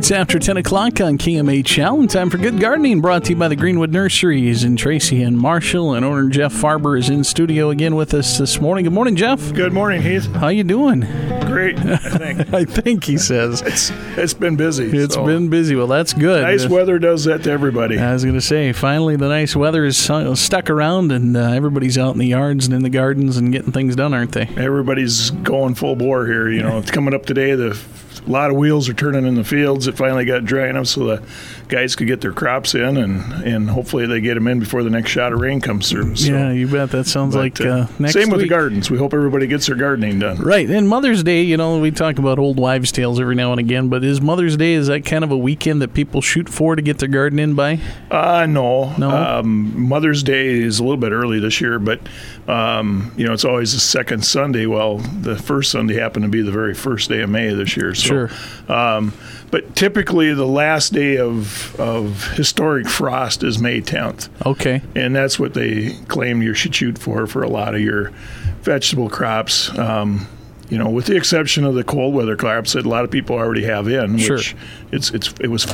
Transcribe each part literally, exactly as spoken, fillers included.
minutes after ten o'clock on K M H L, and time for Good Gardening, brought to you by the Greenwood Nurseries in Tracy and Marshall. And owner Jeff Farber is in studio again with us this morning. Good morning, Jeff. Good morning, Heath. How you doing? Great, I think. I think he says. It's It's been busy. It's so. been busy. Well, that's good. Nice uh, weather does that to everybody. I was going to say, finally the nice weather is uh, stuck around, and uh, everybody's out in the yards and in the gardens and getting things done, aren't they? Everybody's going full bore here. You know, it's coming up today. The A lot of wheels are turning in the fields. It finally got dry enough so the guys could get their crops in, and, and hopefully they get them in before the next shot of rain comes through. So. Yeah, you bet. That sounds But, like uh, uh, next Same with week. the gardens. We hope everybody gets their gardening done. Right. And Mother's Day, you know, we talk about old wives' tales every now and again, but is Mother's Day, is that kind of a weekend that people shoot for to get their garden in by? Uh, no. No? Um, Mother's Day is a little bit early this year, but, um, you know, it's always the second Sunday. Well, the first Sunday happened to be the very first day of May this year. So, Sure. Um, but typically the last day of, of historic frost is May tenth. Okay. And that's what they claim you should shoot for for a lot of your vegetable crops. Um, you know, with the exception of the cold weather crops that a lot of people already have in, Sure. which it's it's it was.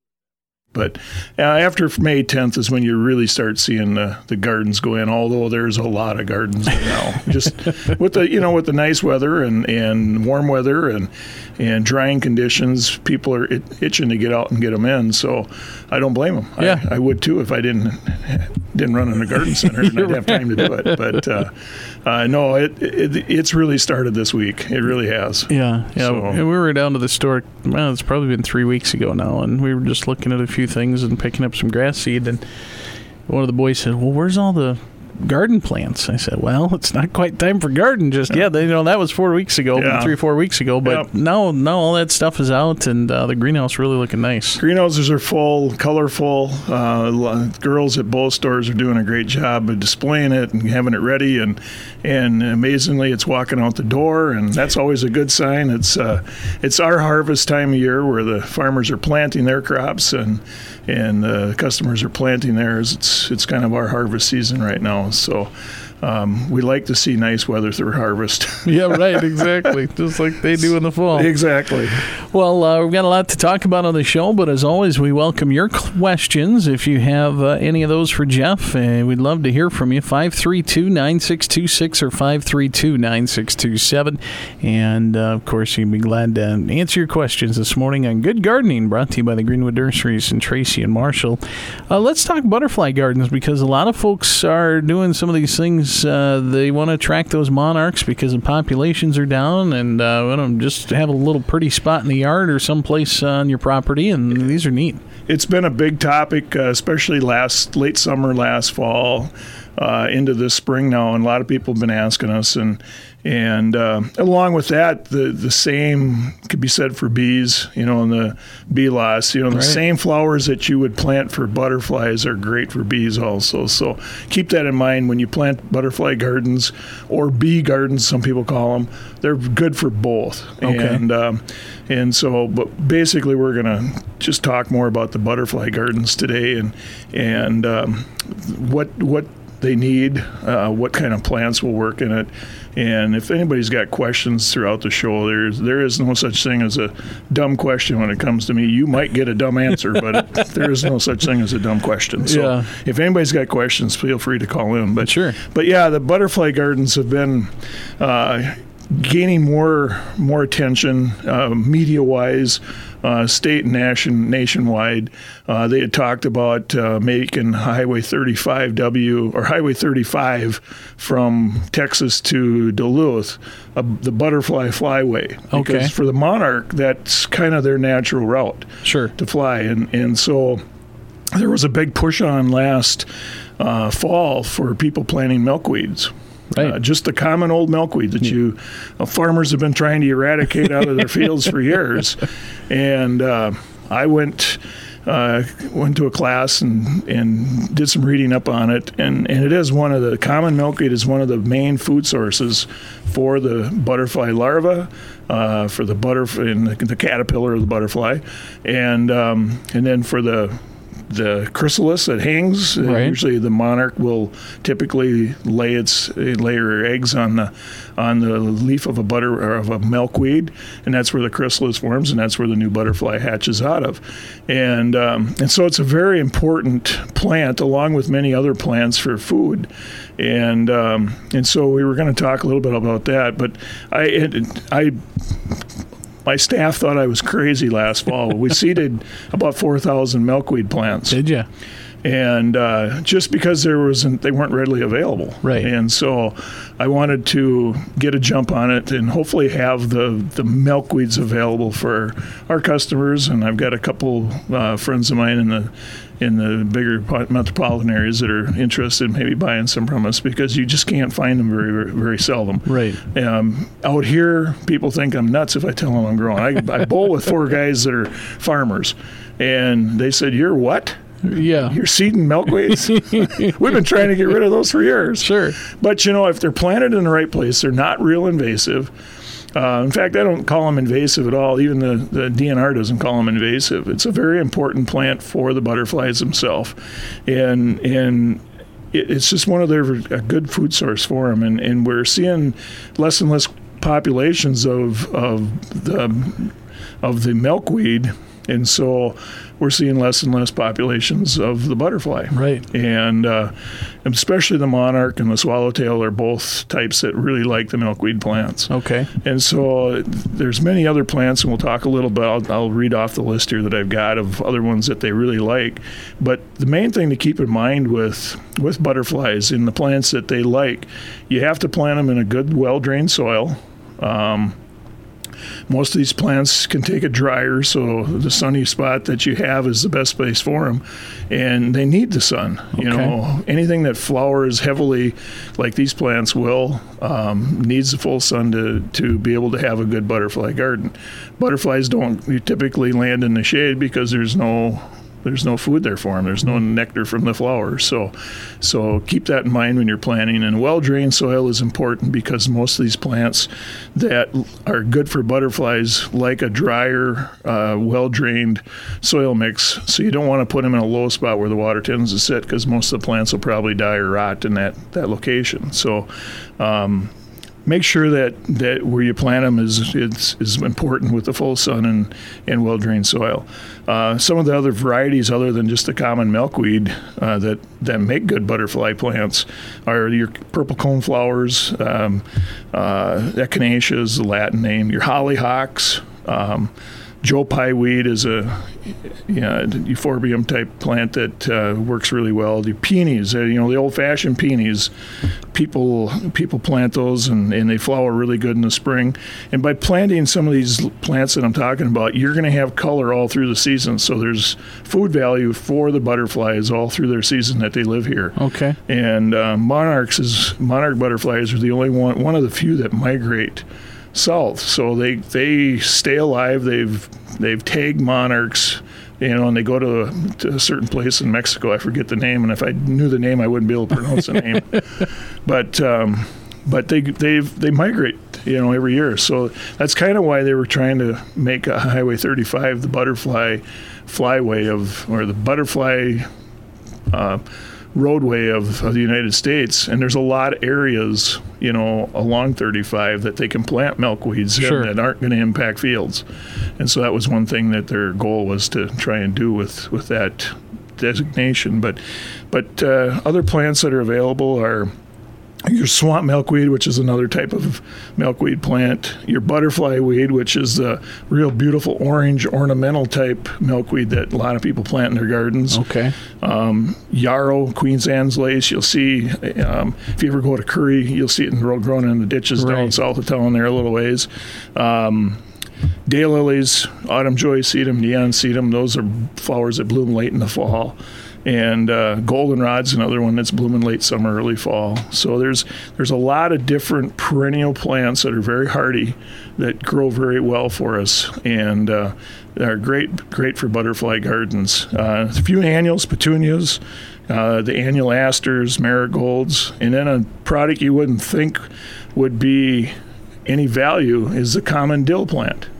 But uh, after May tenth is when you really start seeing the, the gardens go in, although there's a lot of gardens now. Just with the, you know, with the nice weather and, and warm weather and and drying conditions, people are it, itching to get out and get them in. So I don't blame them. Yeah. I, I would too if I didn't didn't run in a garden center and I'd have time to do it. But uh, uh, no, it, it it's really started this week. It really has. Yeah, yeah. So- And we were down to the store, well, it's probably been three weeks ago now, and we were just looking at a few things and picking up some grass seed, and one of the boys said, well, where's all the garden plants? I said, well, it's not quite time for garden just yet. You know, that was four weeks ago, Yeah. three or four weeks ago, but Yep. now, now all that stuff is out, and uh, the greenhouse really looking nice. Greenhouses are full, colorful. Uh, lo- girls at both stores are doing a great job of displaying it and having it ready, and and amazingly, it's walking out the door, and that's always a good sign. It's uh, it's our harvest time of year where the farmers are planting their crops and and uh, customers are planting theirs. It's it's kind of our harvest season right now, so. Um, we like to see nice weather through harvest. Yeah, right, exactly. Just like they do in the fall. Exactly. Well, uh, we've got a lot to talk about on the show, but as always, we welcome your questions. If you have uh, any of those for Jeff, uh, we'd love to hear from you. five three two, nine six two six or five three two, nine six two seven. And, uh, of course, you'd be glad to answer your questions this morning on Good Gardening, brought to you by the Greenwood Nurseries in Tracy and Marshall. Uh, let's talk butterfly gardens, because a lot of folks are doing some of these things. Uh, they want to attract those monarchs because the populations are down, and uh, want to just have a little pretty spot in the yard or someplace on your property, and these are neat. It's been a big topic, uh, especially last late summer, last fall, uh, into this spring now, and a lot of people have been asking us. And and uh, along with that, the the same could be said for bees. You know, and the bee loss. You know, the Right. same flowers that you would plant for butterflies are great for bees also. So keep that in mind when you plant butterfly gardens or bee gardens. Some people call them. They're good for both. Okay. And um, and so, but basically, we're gonna just talk more about the butterfly gardens today, and and um, what what they need, uh, what kind of plants will work in it, and if anybody's got questions throughout the show, there's there is no such thing as a dumb question when it comes to me. You might get a dumb answer, but it, there is no such thing as a dumb question. So Yeah. if anybody's got questions, feel free to call in. But Sure. But yeah, the butterfly gardens have been Uh, gaining more more attention uh, media-wise, uh, state and nation nationwide. Uh, they had talked about uh, making Highway thirty-five W or Highway thirty-five from Texas to Duluth, uh, the butterfly flyway. Okay. Because for the monarch, that's kind of their natural route Sure. to fly, and and so there was a big push on last uh, fall for people planting milkweeds. Right. Uh, just the common old milkweed that you uh, farmers have been trying to eradicate out of their fields for years. And uh, I went uh, went to a class and, and did some reading up on it. And, and it is one of the common milkweed is one of the main food sources for the butterfly larva, uh, for the butterfly and the, the caterpillar of the butterfly, and um, and then for the the chrysalis that hangs. Uh, Right. Usually the monarch will typically lay its lay her eggs on the on the leaf of a butter or of a milkweed, and that's where the chrysalis forms, and that's where the new butterfly hatches out of. And um, and so it's a very important plant, along with many other plants, for food. And um, and so we were going to talk a little bit about that, but I it, I. My staff thought I was crazy last fall. We seeded about four thousand milkweed plants. Did you? And uh, just because there wasn't, they weren't readily available. Right. And so I wanted to get a jump on it and hopefully have the, the milkweeds available for our customers. And I've got a couple uh, friends of mine in the in the bigger metropolitan areas that are interested in maybe buying some from us, because you just can't find them very, very, very seldom. Right. Um, out here, people think I'm nuts if I tell them I'm growing. I, I bowl with four guys that are farmers, and they said, "You're what? Yeah. You're seeding milkweeds?" We've been trying to get rid of those for years. Sure. But, you know, if they're planted in the right place, they're not real invasive. Uh, in fact, I don't call them invasive at all. Even the, the D N R doesn't call them invasive. It's a very important plant for the butterflies themselves. And and it, it's just one of their a good food source for them. And, and we're seeing less and less populations of of the of the milkweed. And so we're seeing less and less populations of the butterfly. Right. And uh, especially the monarch and the swallowtail are both types that really like the milkweed plants. Okay. And so there's many other plants, and we'll talk a little bit. I'll, I'll read off the list here that I've got of other ones that they really like. But the main thing to keep in mind with, with butterflies in the plants that they like, you have to plant them in a good, well-drained soil. Um, Most of these plants can take a dryer, so the sunny spot that you have is the best place for them, and they need the sun. You Okay. know, anything that flowers heavily, like these plants will, um, needs the full sun to, to be able to have a good butterfly garden. Butterflies don't typically land in the shade because there's no There's no food there for them. There's no nectar from the flowers. So so keep that in mind when you're planting. And well-drained soil is important because most of these plants that are good for butterflies like a drier, uh, well-drained soil mix. So you don't want to put them in a low spot where the water tends to sit, because most of the plants will probably die or rot in that, that location. So um, make sure that, that where you plant them is, is is important with the full sun and, and well-drained soil. Uh, some of the other varieties other than just the common milkweed uh, that, that make good butterfly plants are your purple coneflowers, um, uh, echinacea is the Latin name, your hollyhocks, um, Joe Pye weed is a you know, euphorbium type plant that uh, works really well. The peonies, uh, you know, the old-fashioned peonies, people people plant those and, and they flower really good in the spring. And by planting some of these plants that I'm talking about, you're going to have color all through the season. So there's food value for the butterflies all through their season that they live here. Okay. And uh, monarchs is monarch butterflies are the only one one of the few that migrate south, so they they stay alive. They've they've tagged monarchs, you know, and they go to, to a certain place in Mexico. I forget the name, and if I knew the name, I wouldn't be able to pronounce the name. But um, but they they they migrate, you know, every year. So that's kind of why they were trying to make a Highway thirty-five the butterfly flyway of, or the butterfly Uh, roadway of, of the United States. And there's a lot of areas, you know, along thirty-five that they can plant milkweeds Sure. that aren't going to impact fields. And so that was one thing that their goal was to try and do with, with that designation. But but uh, other plants that are available are your swamp milkweed, which is another type of milkweed plant, your butterfly weed, which is the real beautiful orange ornamental type milkweed that a lot of people plant in their gardens. Okay. Um, yarrow, Queen's Anne's lace, you'll see, um, if you ever go to Curry, you'll see it in, growing in the ditches Right. down south of town there a little ways. Um, daylilies, autumn joy sedum, neon sedum, those are flowers that bloom late in the fall. And uh, goldenrod's another one that's blooming late summer, early fall. So there's there's a lot of different perennial plants that are very hardy, that grow very well for us, and uh, are great great for butterfly gardens. Uh, a few annuals, petunias, uh, the annual asters, marigolds, and then a product you wouldn't think would be any value is the common dill plant.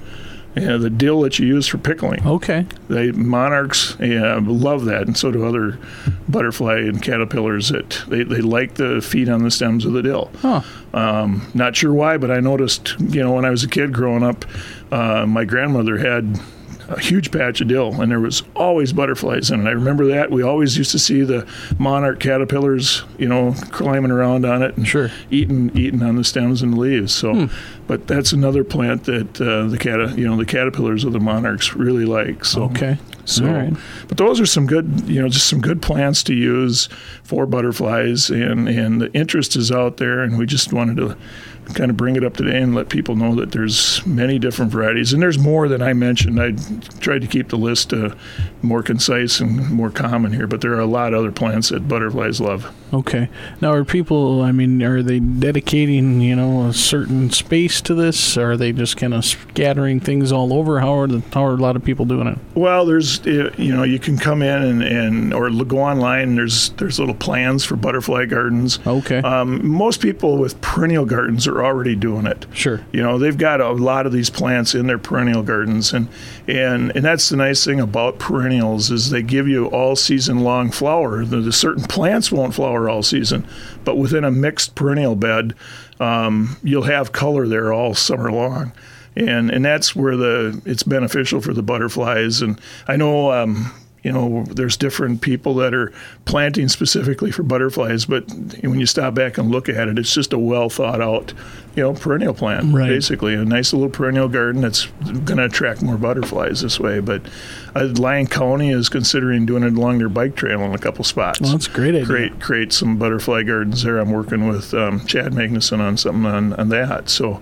Yeah, the dill that you use for pickling. Okay. They monarchs yeah, love that, and so do other butterfly and caterpillars. That they, they like to feed on the stems of the dill. Huh. Um, not sure why, but I noticed, you know, when I was a kid growing up, uh, my grandmother had a huge patch of dill, and there was always butterflies in it. I remember that. We always used to see the monarch caterpillars, you know, climbing around on it and Sure. eating eating on the stems and leaves. So, Hmm. but that's another plant that uh, the cat, you know, the caterpillars of the monarchs really like. So, Okay. so, All right. but those are some good, you know, just some good plants to use for butterflies, and and the interest is out there, and we just wanted to kind of bring it up today and let people know that there's many different varieties, and there's more than I mentioned. I tried to keep the list uh, more concise and more common here, but there are a lot of other plants that butterflies love. Okay. Now, are people, I mean, are they dedicating, you know, a certain space to this? Or are they just kind of scattering things all over? How are, the, how are a lot of people doing it? Well, there's, uh, you know, you can come in and, and or go online, and there's, there's little plans for butterfly gardens. Okay. Um, most people with perennial gardens are already doing it. Sure. You know, they've got a lot of these plants in their perennial gardens, and and and that's the nice thing about perennials is they give you all season long flower. The, the certain plants won't flower all season, but within a mixed perennial bed, um, you'll have color there all summer long. And and that's where the it's beneficial for the butterflies. And I know um, you know, there's different people that are planting specifically for butterflies, but when you stop back and look at it, it's just a well thought out, you know, perennial plant, right. Basically. A nice little perennial garden that's going to attract more butterflies this way. But uh, Lyon County is considering doing it along their bike trail in a couple spots. Well, that's a great idea. Create, create some butterfly gardens there. I'm working with um, Chad Magnuson on something on, on that. So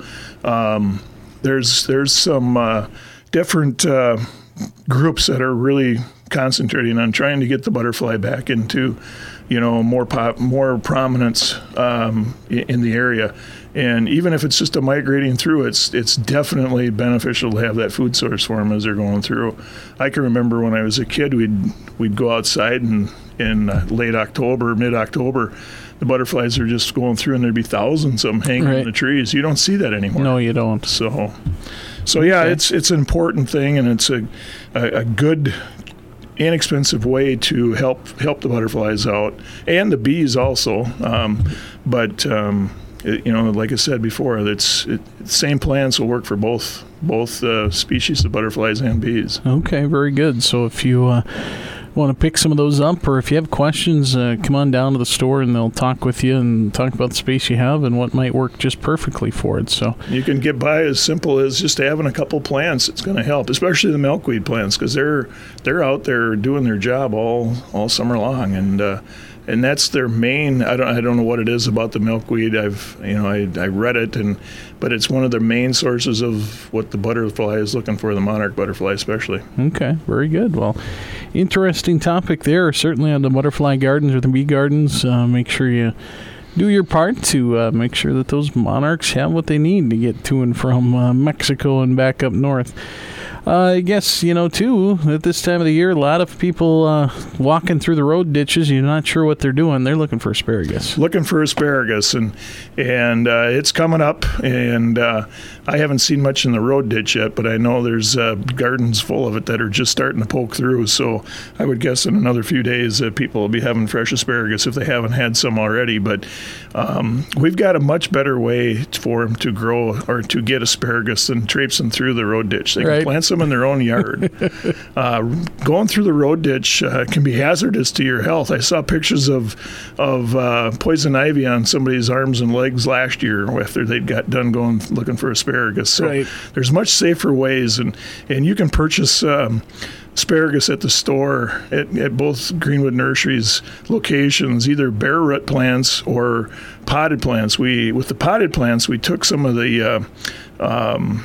um, there's, there's some uh, different uh, groups that are really concentrating on trying to get the butterfly back into, you know, more pop, more prominence um, in the area. And even if it's just a migrating through, it's it's definitely beneficial to have that food source for them as they're going through. I can remember when I was a kid, we'd we'd go outside and in uh, late October, mid October, the butterflies are just going through, and there'd be thousands of them hanging right. in the trees. You don't see that anymore. No, you don't. So, so yeah, okay. it's it's an important thing, and it's a a, a good, inexpensive way to help help the butterflies out and the bees also. Um, but um, it, you know, like I said before, it's it, same plants will work for both both uh, species of butterflies and bees. Okay, very good. So if you uh, want to pick some of those up, or if you have questions, uh, come on down to the store and they'll talk with you and talk about the space you have and what might work just perfectly for it. So you can get by as simple as just having a couple plants. It's going to help, especially the milkweed plants, because they're they're out there doing their job all all summer long, and uh, and that's their main. I don't I don't know what it is about the milkweed. I've you know I I read it, and but it's one of their main sources of what the butterfly is looking for, the monarch butterfly especially. Okay, very good. Well, interesting topic there. Certainly on the butterfly gardens or the bee gardens, uh, make sure you do your part to uh, make sure that those monarchs have what they need to get to and from uh, Mexico and back up north. Uh, I guess, you know, too, at this time of the year, a lot of people uh, walking through the road ditches, you're not sure what they're doing. They're looking for asparagus. Looking for asparagus, and and uh, it's coming up, and uh, I haven't seen much in the road ditch yet, but I know there's uh, gardens full of it that are just starting to poke through, so I would guess in another few days uh, people will be having fresh asparagus if they haven't had some already. But um, we've got a much better way for them to grow or to get asparagus than traipsing through the road ditch. They can right. plant some in their own yard. uh, going through the road ditch uh, can be hazardous to your health. I saw pictures of of uh, poison ivy on somebody's arms and legs last year after they'd got done going looking for asparagus. So right. there's much safer ways, and, and you can purchase um, asparagus at the store at, at both Greenwood Nurseries locations, either bare root plants or potted plants. We with the potted plants, we took some of the uh, um,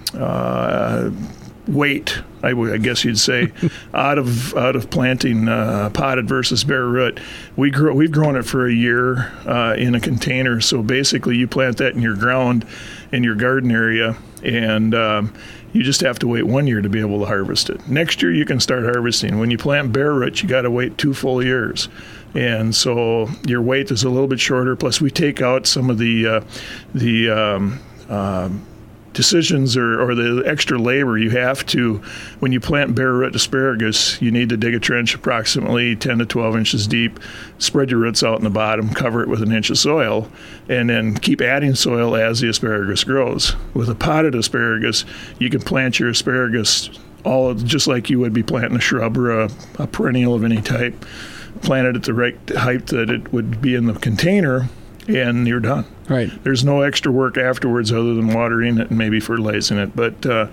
uh, weight, I, w- I guess you'd say, out of out of planting uh, potted versus bare root. We grew we've grown it for a year uh, in a container. So basically, you plant that in your ground, in your garden area, and um, you just have to wait one year to be able to harvest it. Next year, you can start harvesting. When you plant bare root, you got to wait two full years. And so your wait is a little bit shorter. Plus, we take out some of the uh, the um, um, decisions or, or the extra labor you have to, when you plant bare root asparagus, you need to dig a trench approximately ten to twelve inches deep, spread your roots out in the bottom, cover it with an inch of soil, and then keep adding soil as the asparagus grows. With a potted asparagus, you can plant your asparagus all just like you would be planting a shrub or a, a perennial of any type, plant it at the right height that it would be in the container, and you're done. Right. There's no extra work afterwards other than watering it and maybe fertilizing it. But uh,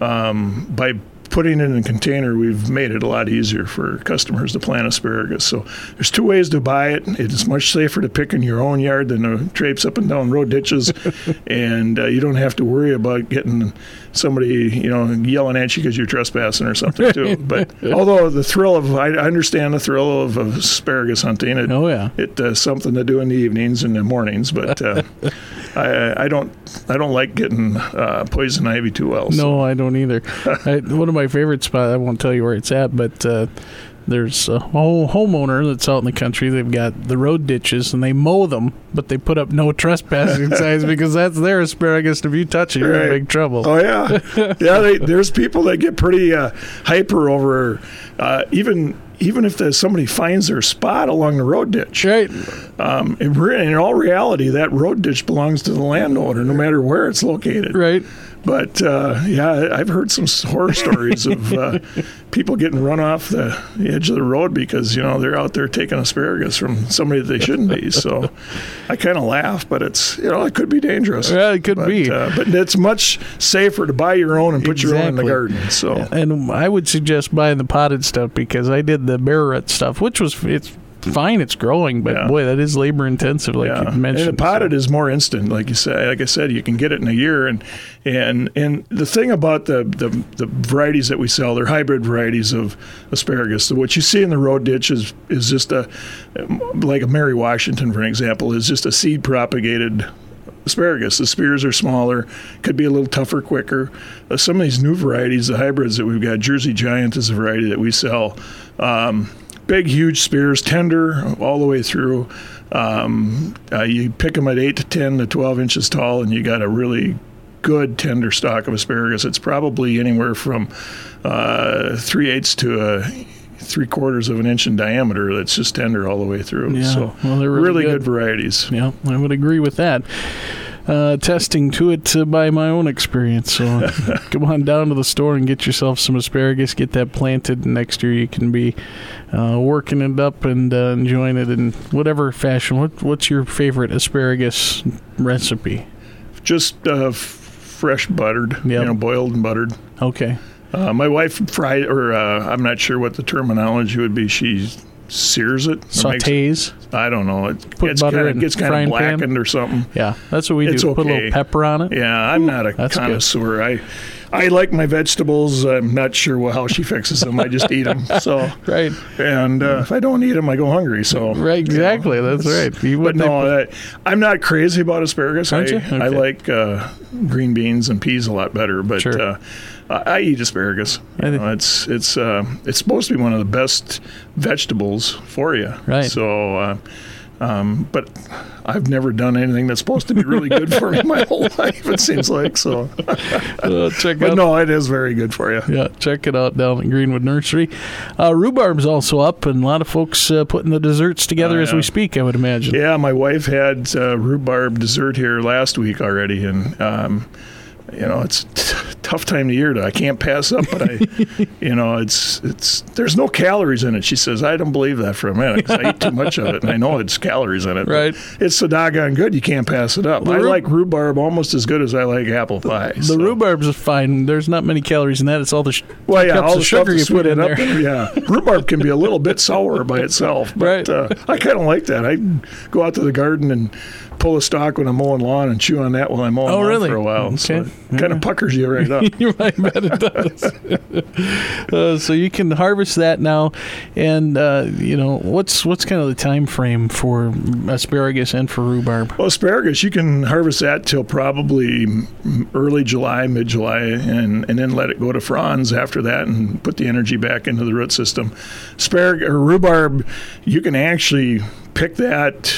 um, by putting it in a container, we've made it a lot easier for customers to plant asparagus. So there's two ways to buy it. It's much safer to pick in your own yard than to traipse up and down road ditches, and uh, you don't have to worry about getting somebody, you know, yelling at you because you're trespassing or something too. But although the thrill of, I understand the thrill of, of asparagus hunting. It, oh yeah, it's uh, something to do in the evenings and the mornings. But uh, I, I don't, I don't like getting uh, poison ivy too well. So. No, I don't either. I, one of my favorite spots, I won't tell you where it's at, but uh, there's a whole homeowner that's out in the country. They've got the road ditches, and they mow them, but they put up no trespassing signs because that's their asparagus. If you touch it, you're right. in big trouble. Oh, yeah. Yeah, they, there's people that get pretty uh, hyper over uh, even even if the, somebody finds their spot along the road ditch. Right. Um, in, re- in all reality, that road ditch belongs to the landowner, no matter where it's located. Right. But, uh, yeah, I've heard some horror stories of uh, people getting run off the edge of the road because, you know, they're out there taking asparagus from somebody that they shouldn't be. So I kind of laugh, but it's, you know, it could be dangerous. Yeah, it could but, be. Uh, but it's much safer to buy your own and put exactly. your own in the garden. So, and I would suggest buying the potted stuff because I did the bare root stuff, which was, it's fine, it's growing, but yeah. boy, that is labor intensive, like yeah. you mentioned. And the potted so. is more instant, like you say. Like I said, you can get it in a year, and and and the thing about the the, the varieties that we sell, they're hybrid varieties of asparagus. So what you see in the road ditch is is just a like a Mary Washington, for example, is just a seed propagated asparagus. The spears are smaller, could be a little tougher, quicker. Uh, some of these new varieties, the hybrids that we've got, Jersey Giant is a variety that we sell. Um, Big, huge spears, tender all the way through. Um, uh, you pick them at eight to ten to twelve inches tall, and you got a really good tender stalk of asparagus. It's probably anywhere from uh, three eighths to a three quarters of an inch in diameter. That's just tender all the way through. Yeah, so well, they're really, really good. good varieties. Yeah, I would agree with that. Uh, testing to it uh, by my own experience. So come on down to the store and get yourself some asparagus. Get that planted. Next year you can be uh, working it up and uh, enjoying it in whatever fashion. What, what's your favorite asparagus recipe? Just uh, f- fresh buttered, yep. you know, boiled and buttered. Okay. Uh, my wife fried, or uh, I'm not sure what the terminology would be. She sears it. Sautés. It, I don't know. It Put gets butter kinda, in gets kind of blackened pan. Or something. Yeah, that's what we it's do. Okay. Put a little pepper on it. Yeah, I'm not a that's connoisseur. Good. I I like my vegetables. I'm not sure how she fixes them. I just eat them. So right. And uh, if I don't eat them, I go hungry. So right, exactly. You know, that's right. You but no, I, I'm not crazy about asparagus. Aren't I, you? Okay. I like uh, green beans and peas a lot better. But sure. uh, I eat asparagus. You know, it's it's uh, it's supposed to be one of the best vegetables for you. Right. So. Uh, Um, but I've never done anything that's supposed to be really good for me my whole life, it seems like. So, uh, check but out, no, it is very good for you. Yeah, check it out down at Greenwood Nursery. Uh, rhubarb's also up, and a lot of folks uh, putting the desserts together uh, yeah. as we speak, I would imagine. Yeah, my wife had uh, rhubarb dessert here last week already, and um, you know, it's a t- tough time of year to, I can't pass up, but I, you know, it's, it's, there's no calories in it. She says, I don't believe that for a minute because I eat too much of it and I know it's calories in it. Right. It's so doggone good. You can't pass it up. The I rhub- like rhubarb almost as good as I like apple pie. The so. rhubarb's is fine. There's not many calories in that. It's all the sh- well, yeah, cups all of the sugar you put in there. And, yeah. Rhubarb can be a little bit sour by itself, but right. uh, I kind of like that. I go out to the garden and pull a stalk when I'm mowing lawn and chew on that while I'm mowing oh, lawn really? for a while. Okay. So it kind of puckers you right up. You might bet it does. uh, so you can harvest that now, and uh, you know what's what's kind of the time frame for asparagus and for rhubarb? Well, asparagus you can harvest that till probably early July, mid July, and and then let it go to fronds after that, and put the energy back into the root system. Asparagus or rhubarb, you can actually pick that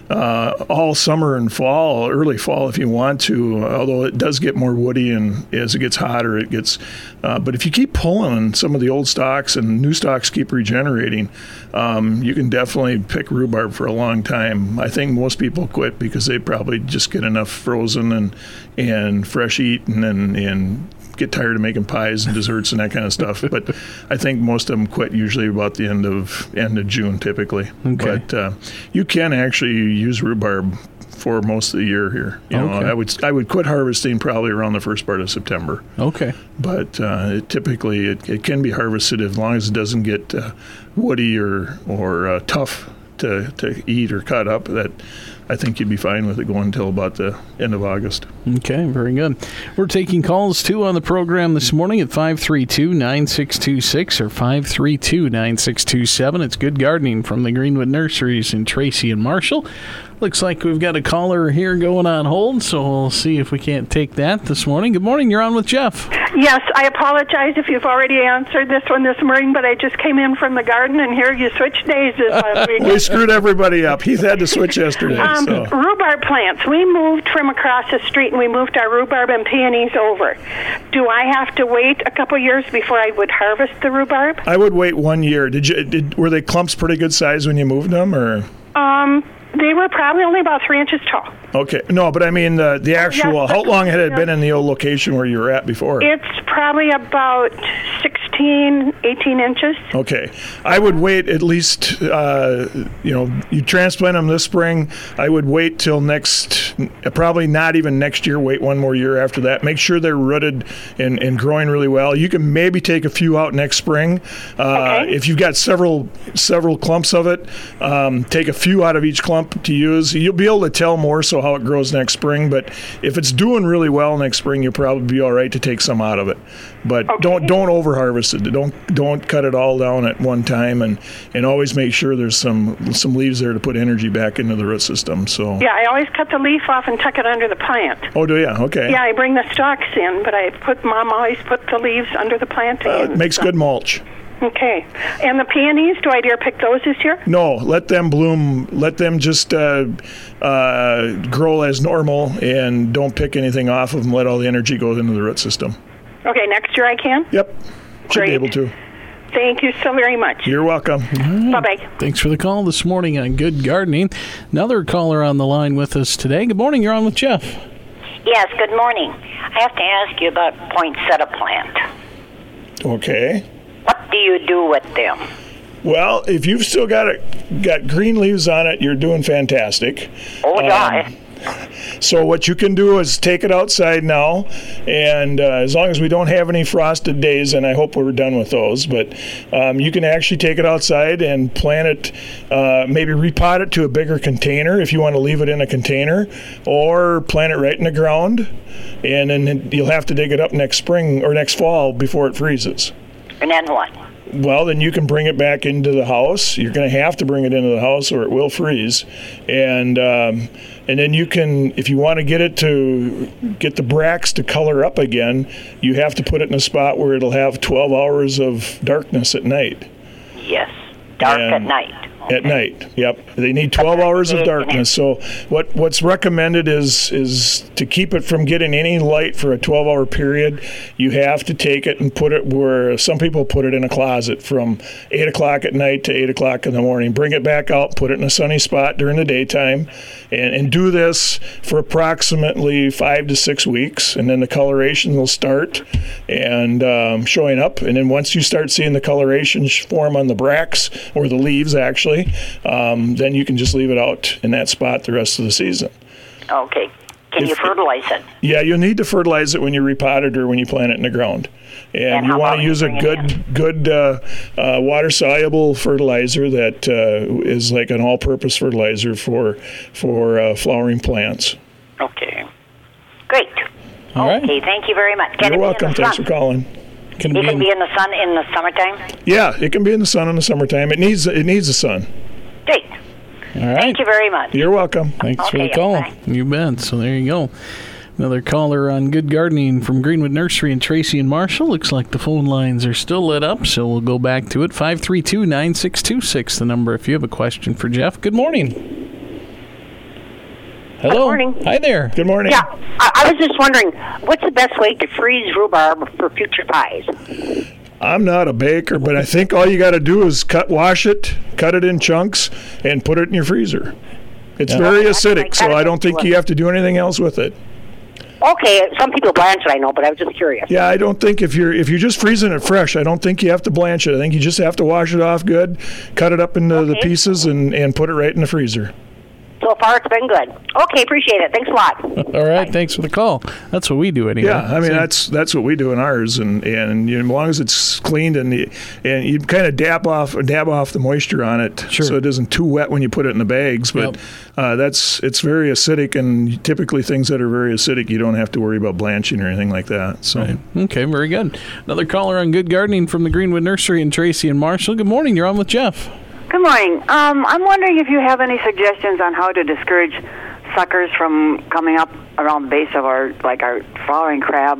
uh, all summer and fall, early fall if you want to, although it does get more woody and as it gets hotter it gets, uh, but if you keep pulling some of the old stalks and new stalks keep regenerating, um, you can definitely pick rhubarb for a long time. I think most people quit because they probably just get enough frozen and, and fresh eaten and, and get tired of making pies and desserts and that kind of stuff. But I think most of them quit usually about the end of end of June typically. Okay. But uh, you can actually use rhubarb for most of the year here. You know, Okay. I would I would quit harvesting probably around the first part of September. Okay. But uh, it, typically it, it can be harvested as long as it doesn't get uh, woody or or uh, tough to to eat or cut up. That I think you'd be fine with it going until about the end of August. Okay, very good. We're taking calls, too, on the program this morning at five three two, nine six two six or five three two, nine six two seven. It's Good Gardening from the Greenwood Nurseries in Tracy and Marshall. Looks like we've got a caller here going on hold, so we'll see if we can't take that this morning. Good morning. You're on with Jeff. Yes, I apologize if you've already answered this one this morning, but I just came in from the garden, and here you switched days this last week. We screwed everybody up. Heath had to switch yesterday. Um, so. Rhubarb plants. We moved from across the street, and we moved our rhubarb and peonies over. Do I have to wait a couple years before I would harvest the rhubarb? I would wait one year. Did you? Did were they clumps pretty good size when you moved them, or? Um, they were probably only about three inches tall. Okay, no, but I mean the the actual. Yes, how long had it yeah. been in the old location where you were at before? It's probably about sixteen, eighteen inches. Okay, I would wait at least. Uh, you know, you transplant them this spring. I would wait till next. Probably not even next year. Wait one more year after that. Make sure they're rooted and, and growing really well. You can maybe take a few out next spring. Uh, Okay. If you've got several several clumps of it, um, take a few out of each clump to use. You'll be able to tell more so how it grows next spring. But if it's doing really well next spring, you'll probably be all right to take some out of it. But Okay. don't don't over harvest it. Don't don't cut it all down at one time, and, and always make sure there's some some leaves there to put energy back into the root system. So Yeah, I always cut the leaf off and tuck it under the plant. oh, do you? Okay. Yeah, I bring the stalks in, but I put Mom always put the leaves under the planting. Uh, it makes good mulch. Okay. And the peonies, do I dare pick those this year? No, let them bloom. Let them just uh, uh, grow as normal, and don't pick anything off of them. Let all the energy go into the root system. Okay, next year I can? Yep, should Great. be able to. Thank you so very much. You're welcome. Bye-bye. Thanks for the call this morning on Good Gardening. Another caller on the line with us today. Good morning. You're on with Jeff. Yes, good morning. I have to ask you about poinsettia plant. Okay. What do you do with them? Well, if you've still got it, got green leaves on it, you're doing fantastic. Oh, yeah. Um, So what you can do is take it outside now, and uh, as long as we don't have any frosted days, and I hope we're done with those, but um, you can actually take it outside and plant it, uh, maybe repot it to a bigger container if you want to leave it in a container, or plant it right in the ground, and then you'll have to dig it up next spring or next fall before it freezes. And then what? Well, then you can bring it back into the house. You're going to have to bring it into the house or it will freeze. And um, and then you can, if you want to get it to get the bracts to color up again, you have to put it in a spot where it'll have twelve hours of darkness at night. Yes. Dark And- at night. At night, yep. They need twelve hours of darkness. So what what's recommended is is to keep it from getting any light for a twelve-hour period. You have to take it and put it where some people put it in a closet from eight o'clock at night to eight o'clock in the morning. Bring it back out, put it in a sunny spot during the daytime, and, and do this for approximately five to six weeks, and then the coloration will start and um, showing up. And then once you start seeing the coloration form on the bracts or the leaves, actually. Um, then you can just leave it out in that spot the rest of the season. Okay. Can If- you fertilize it? Yeah, you'll need to fertilize it when you repot it or when you plant it in the ground. And, And you how want about to you use a bring it good, good uh, uh, water-soluble fertilizer that uh, is like an all-purpose fertilizer for for uh, flowering plants. Okay. Great. All right. Okay, thank you very much. Can You're it welcome. Be in the Thanks for sun? calling. Can It be can in- be in the sun in the summertime? Yeah, it can be in the sun in the summertime. It needs it needs the sun. Great. All right. Thank you very much. You're welcome. Thanks for the Okay, call. bye. You bet. So there you go. Another caller on Good Gardening from Greenwood Nursery in Tracy and Marshall. Looks like the phone lines are still lit up, so we'll go back to it. five three two, nine six two six, the number if you have a question for Jeff. Good morning. Hello. Good morning. Hi there. Good morning. Yeah, I, I was just wondering, what's the best way to freeze rhubarb for future pies? I'm not a baker, but I think all you got to do is cut, wash it, cut it in chunks, and put it in your freezer. It's Yeah. very I acidic, so gotta I don't get think to you it. have to do anything else with it. Okay, some people blanch it, I know, but I was just curious. Yeah, I don't think if you're if you're just freezing it fresh, I don't think you have to blanch it. I think you just have to wash it off good, cut it up into the Okay. pieces, and, and put it right in the freezer. So far, it's been good. Okay, appreciate it. Thanks a lot. All right. Thanks for the call. That's what we do anyway. Yeah, I mean So- that's that's what we do in ours, and and you know, as long as it's cleaned and you, and you kind of dab off dab off the moisture on it, Sure. so it isn't too wet when you put it in the bags. But Yep. uh, that's it's very acidic, and typically things that are very acidic, you don't have to worry about blanching or anything like that. So Right. Okay, very good. Another caller on Good Gardening from the Greenwood Nursery in Tracy and Marshall. Good morning. You're on with Jeff. Good morning. Um, I'm wondering if you have any suggestions on how to discourage suckers from coming up around the base of our, like our flowering crab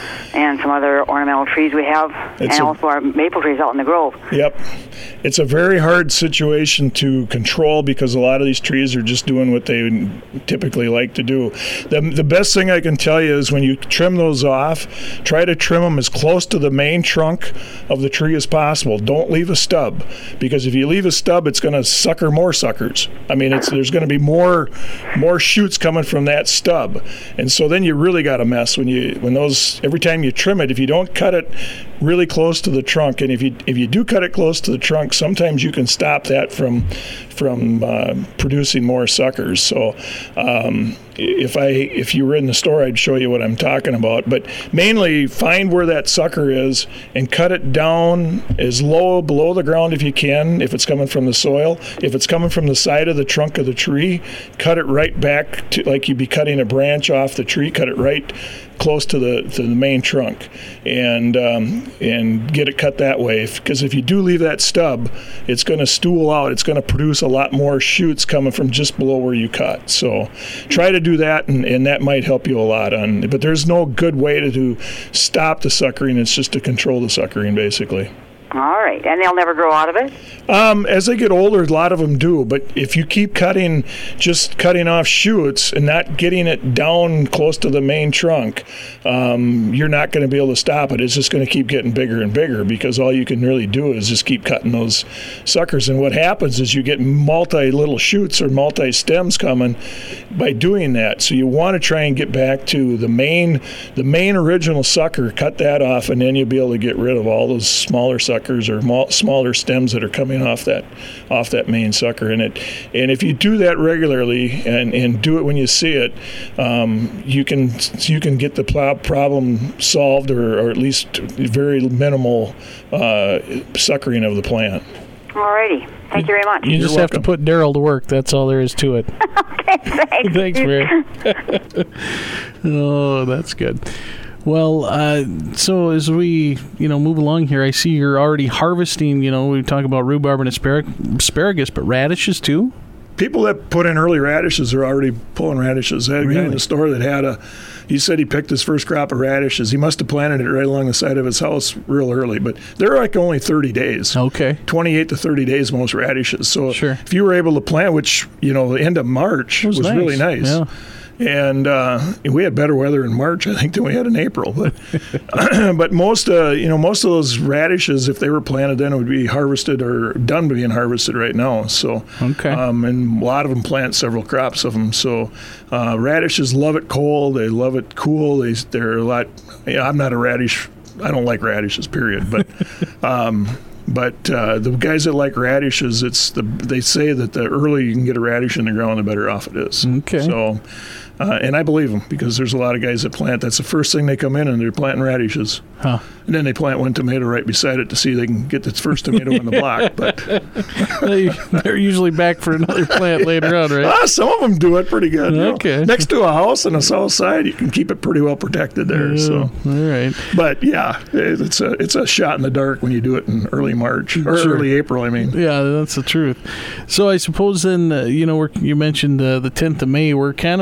and some other ornamental trees we have, It's and a- also our maple trees out in the grove. Yep. It's a very hard situation to control because a lot of these trees are just doing what they typically like to do. The, the best thing I can tell you is when you trim those off, try to trim them as close to the main trunk of the tree as possible. Don't leave a stub, because if you leave a stub, it's going to sucker more suckers. I mean, it's there's going to be more more shoots coming from that stub. And so then you really got a mess when you when those every time you trim it, if you don't cut it really close to the trunk, and if you if you do cut it close to the trunk, sometimes you can stop that from from uh, producing more suckers. So um, if I if you were in the store, I'd show you what I'm talking about. But mainly find where that sucker is and cut it down as low below the ground if you can, if it's coming from the soil. If it's coming from the side of the trunk of the tree, cut it right back to like you'd be cutting a branch off the tree. Cut it right close to the to the main trunk, and um, and get it cut that way. Because if, if you do leave that stub, it's going to stool out. It's going to produce a lot more shoots coming from just below where you cut. So try to do that, and, and that might help you a lot. On but there's no good way to do stop the suckering. It's just to control the suckering, basically. All right, and they'll never grow out of it? Um, as they get older, a lot of them do. But if you keep cutting, just cutting off shoots and not getting it down close to the main trunk, um, you're not going to be able to stop it. It's just going to keep getting bigger and bigger, because all you can really do is just keep cutting those suckers. And what happens is you get multi little shoots or multi stems coming by doing that. So you want to try and get back to the main, the main original sucker, cut that off, and then you'll be able to get rid of all those smaller suckers or mo- smaller stems that are coming off that off that main sucker in it. And if you do that regularly and, and do it when you see it, um, you can you can get the pl- problem solved, or, or at least very minimal uh, suckering of the plant. All righty. Thank you very much. You You're just have to welcome. put Daryl to work. That's all there is to it. Okay, thanks. Thanks, Mary. Oh, that's good. Well, uh, so as we, you know, move along here, I see you're already harvesting, you know, we talk about rhubarb and aspar- asparagus, but radishes too? People that put in early radishes are already pulling radishes. I had a guy in Really? the store that had a, he said he picked his first crop of radishes. He must have planted it right along the side of his house real early, but they're like only thirty days. Okay. twenty-eight to thirty days, most radishes. So Sure. if you were able to plant, which, you know, the end of March It was, was nice. really nice. Yeah. And uh, we had better weather in March, I think, than we had in April. But but most uh, you know most of those radishes, if they were planted then, it would be harvested or done being harvested right now. So Okay. um, and a lot of them plant several crops of them. So uh, radishes love it cold. They love it cool. They they're a lot. Yeah, I'm not a radish. I don't like radishes. Period. But. um, But uh, the guys that like radishes, it's the they say that the earlier you can get a radish in the ground, the better off it is. Okay. So, uh, and I believe them, because there's a lot of guys that plant. That's the first thing they come in, and they're planting radishes. Huh. And then they plant one tomato right beside it to see if they can get the first tomato in the block. But They, they're usually back for another plant later on, right? ah, some of them do it pretty good. you know. Okay. Next to a house on the south side, you can keep it pretty well protected there. So, All right. but yeah, it's a it's a shot in the dark when you do it in early March or Sure. early April. I mean. Yeah, that's the truth. So I suppose then, uh, you know, we're, you mentioned uh, the tenth of May. We're kind of almost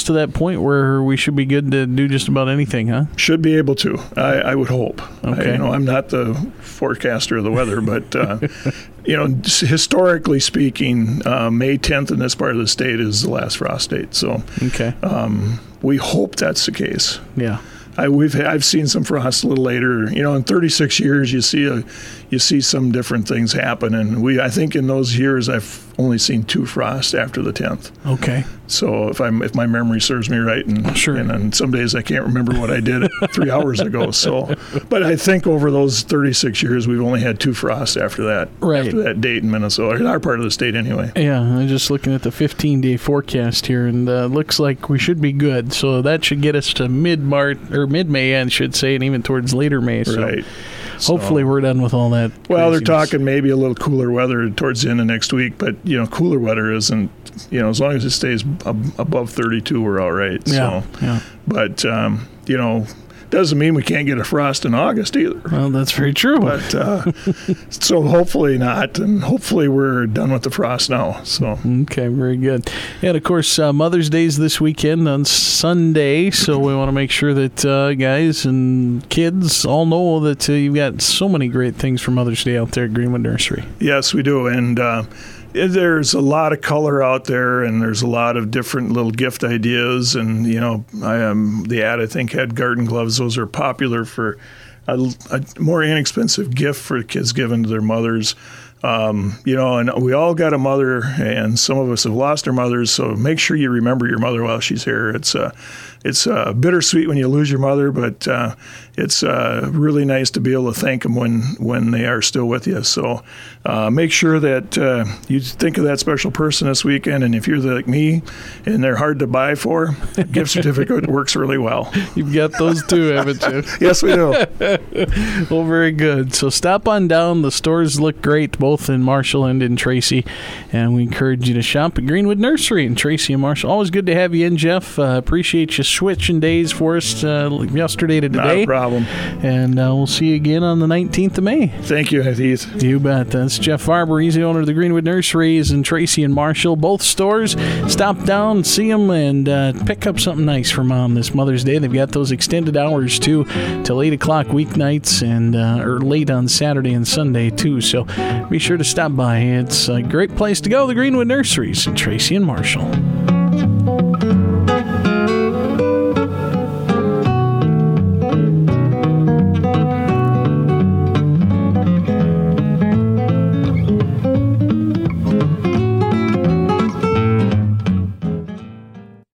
close to that point where we should be good to do just about anything, huh? Should be able to. I, I would hope. Okay. I, you know, I'm not the forecaster of the weather, but uh, you know, historically speaking, uh, May tenth in this part of the state is the last frost date. So, okay, um, we hope that's the case. Yeah. I, we've I've seen some frost a little later. You know, in thirty-six years, you see a, you see some different things happen, and we I think in those years I've only seen two frosts after the tenth. Okay. So if I'm if my memory serves me right, and sure, and on some days I can't remember what I did three hours ago. So, but I think over those thirty-six years we've only had two frosts after that. Right. After that date in Minnesota, in our part of the state anyway. Yeah, I'm just looking at the fifteen-day forecast here, and uh, looks like we should be good. So that should get us to mid-March or mid-May, I should say, and even towards later May. So right. Hopefully so, we're done with all that. Well, craziness. They're talking maybe a little cooler weather towards the end of next week, but you know, cooler weather isn't. You know, as long as it stays ab- above thirty-two, we're all right. Yeah. So, yeah. But um, you know. Doesn't mean we can't get a frost in August either. Well, that's very true. But uh, so hopefully not, and hopefully we're done with the frost now. So okay, very good. And of course, uh, Mother's Day's this weekend on Sunday, so we want to make sure that uh, guys and kids all know that uh, you've got so many great things for Mother's Day out there at Greenwood Nursery. Yes, we do, and. Uh, There's a lot of color out there, and there's a lot of different little gift ideas. And you know, I am um, the ad I think had garden gloves. Those are popular for a, a more inexpensive gift for kids given to their mothers. Um, you know, and we all got a mother, and some of us have lost our mothers. So make sure you remember your mother while she's here. It's uh, it's uh, bittersweet when you lose your mother, but uh, it's uh, really nice to be able to thank them when when they are still with you. So uh, make sure that uh, you think of that special person this weekend. And if you're like me, and they're hard to buy for, a gift certificate works really well. You've got those too, haven't you? Yes, we do. Well, very good. So stop on down. The stores look great, both in Marshall and in Tracy, and we encourage you to shop at Greenwood Nursery in Tracy and Marshall. Always good to have you in, Jeff. Uh, appreciate you switching days for us uh, yesterday to today. Not a problem. And uh, we'll see you again on the nineteenth of May. Thank you, Heath. You bet. That's Jeff Farber. He's the owner of the Greenwood Nurseries in Tracy and Marshall. Both stores. Stop down, see them, and uh, pick up something nice for Mom this Mother's Day. They've got those extended hours, too, till eight o'clock weeknights, and uh, or late on Saturday and Sunday, too. So be sure to stop by. It's a great place to go, the Greenwood Nurseries in Tracy and Marshall.